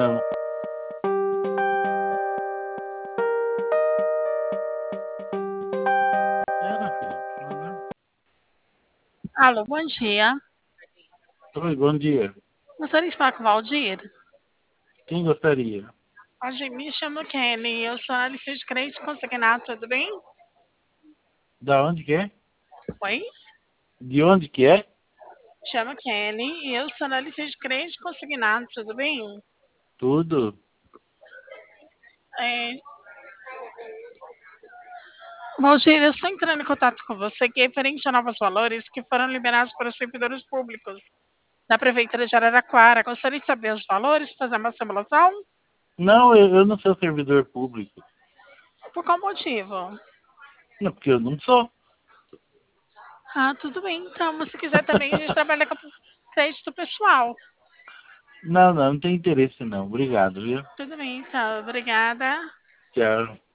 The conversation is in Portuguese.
Não. Era, filho. Alô, bom dia. Oi, bom dia. Gostaria de falar com o Valdir? Quem gostaria? Valdir, me chamo Kelly, eu sou analista de crédito consignado, tudo bem? Da onde que é? Oi? De onde que é? Chamo Kelly e eu sou analista de crédito consignado, tudo bem? Tudo. É, Valdir, eu estou entrando em contato com você que é referente a novos valores que foram liberados para os servidores públicos da Prefeitura de Araraquara. Gostaria de saber os valores, fazer uma simulação? Não, eu não sou servidor público. Por qual motivo? Não, porque eu não sou. Ah, tudo bem. Então, se quiser também, a gente trabalha com crédito pessoal. Não, não tem interesse não. Obrigado, viu? Tudo bem, então. Obrigada. Tchau.